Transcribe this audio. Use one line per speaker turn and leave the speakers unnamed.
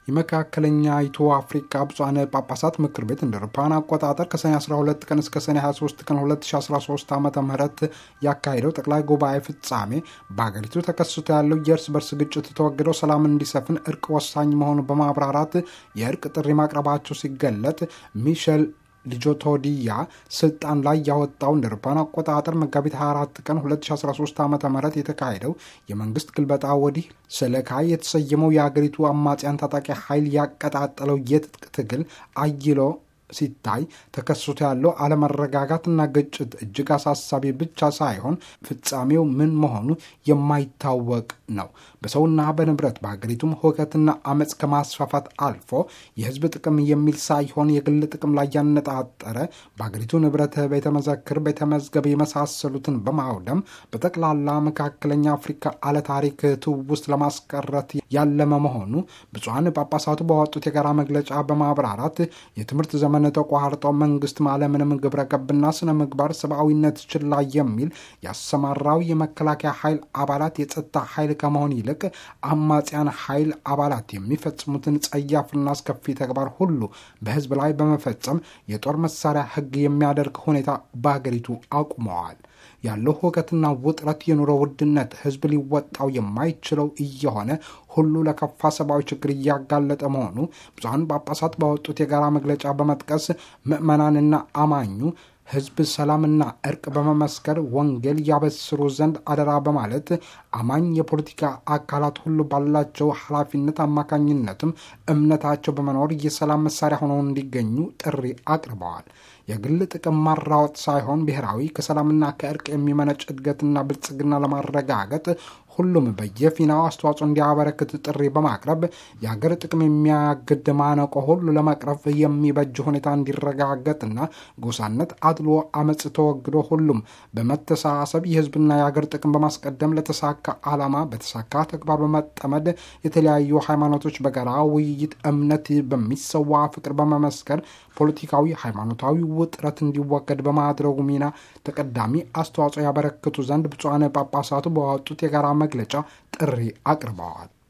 የመካከለኛይቱ አፍሪካ ብፁዓን ጳጳሳት ምክር ቤት እንደ አውሮፓውያን አቆጣጠር ከሰኔ 12 ቀን እስከ ሰኔ 23 ቀን 2013 ዓ.ም ያካሄደው ጠቅላይ ጉባኤ ፍጻሜ በአገሪቱ ተከስቶ ያለው የእርስ በርስ ግጭት ተወግደው ሰላም እንዲሰፍን እርቅ ወሳኝ መሆኑን በማብራራት የእርቅ ጥሪ ማቅረባቸው ሲገለጥ ሚሼል ልጆቶዲያ ስልጣን ላይ ያወጣው እንደ አውሮፓውያን አቆጣጠር መጋቢት 24 ቀን 2013 ዓ.ም የተካሄደው የመንግስት ግልበጣ ወዲህ ሰለካይ የተሰየመው የአገሪቱ አማጽያን ታጣቂ ኃይል ያቀጣጠለው የትጥቅ ትግል አይሎ ሲታይ ተከስቶ ያለው አለመረጋጋትና ግጭት እጅግ አሳሳቢ ብቻ ሳይሆን ፍጻሜው ምን መሆኑ የማይታወቅ ነው። በሰውና በንብረት በሀገሪቱም ሁከትና አመፅ ከማስፋፋት አልፎ የህዝብ ጥቅም የሚል ሳይሆን የግል ጥቅም ላይ ያነጣጠረ በሀገሪቱ ንብረት፣ ቤተመዘክር፣ ቤተመዝገብ የመሳሰሉትን በማውደም በጠቅላላ መካከለኛ አፍሪካ አለታሪክ ትውስት ለማስቀረት ያለመ መሆኑ ብፁዓን ጳጳሳቱ በወጡት የጋራ መግለጫ በማብራራት የትምህርት ዘመን ተቋርጦ መንግስት ማለምንም ግብረ ገብና ስነ ምግባር ሰብአዊነት ችላ የሚል ያሰማራው የመከላከያ ኃይል አባላት የጸጥታ ኃይል ከመሆን ይልቅ አማጽያን ኃይል አባላት የሚፈጽሙትን ጸያፍና አስከፊ ተግባር ሁሉ በህዝብ ላይ በመፈጸም የጦር መሳሪያ ህግ የሚያደርግ ሁኔታ በአገሪቱ አቁመዋል። ያለው ሁከትና ውጥረት፣ የኑሮ ውድነት ህዝብ ሊወጣው የማይችለው እየሆነ ሁሉ ለከፋ ሰብአዊ ችግር እያጋለጠ መሆኑ ብፁዓን ጳጳሳት ባወጡት የጋራ መግለጫ በመጥቀስ ምዕመናንና አማኙ ህዝብ ሰላምና እርቅ በመመስከር ወንጌል ያበስሩ ዘንድ አደራ በማለት አማኝ የፖለቲካ አካላት ሁሉ ባላቸው ኃላፊነት አማካኝነትም እምነታቸው በመኖር የሰላም መሳሪያ ሆነው እንዲገኙ ጥሪ አቅርበዋል። የግል ጥቅም ማራወጥ ሳይሆን ብሔራዊ ከሰላምና ከእርቅ የሚመነጭ እድገትና ብልጽግና ለማረጋገጥ ሁሉም በየፊናው አስተዋጽኦ እንዲያበረክት ጥሪ በማቅረብ የሀገር ጥቅም የሚያግድ ማነቆ ሁሉ ለመቅረፍ የሚበጅ ሁኔታ እንዲረጋገጥና ጎሳነት፣ አድሎ፣ አመፅ ተወግዶ ሁሉም በመተሳሰብ የህዝብና የሀገር ጥቅም በማስቀደም ለተሳካ ዓላማ በተሳካ ተግባር በመጠመድ የተለያዩ ሃይማኖቶች በጋራ ውይይት እምነት በሚሰዋ ፍቅር በመመስከር ፖለቲካዊ፣ ሃይማኖታዊ ውጥረት እንዲወገድ በማድረጉ ሚና ተቀዳሚ አስተዋጽኦ ያበረክቱ ዘንድ ብፁዓን ጳጳሳቱ በወጡት የጋራ መግለጫ ጥሪ አቅርበዋል።